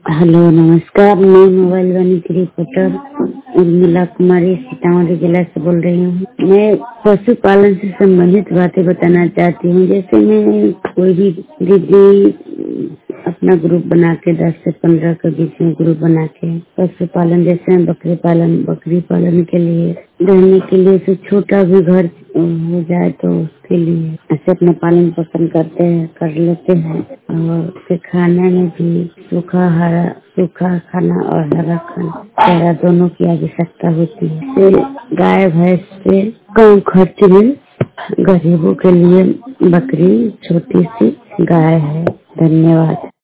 Hello नमस्कार, मैं mobile वाणी की रिपोर्टर उर्मिला कुमारी सीतामढ़ी जिला से बोल रही हूँ। मैं पशुपालन से संबंधित बातें बताना चाहती हूँ। जैसे मैं कोई भी दीदी अपना ग्रुप बना के 10 से 15 के बीच में ग्रुप बना के पशुपालन, जैसे बकरी पालन के लिए रहने के लिए से छोटा भी घर हो जाए तो उसके लिए ऐसे अपना पालन पोषण कर लेते हैं। और फिर खाने में भी सूखा खाना और हरा खाना चारा दोनों की आवश्यकता होती है। फिर गाय भैंस से कम खर्च में गरीबों के लिए बकरी छोटी सी गाय है। धन्यवाद।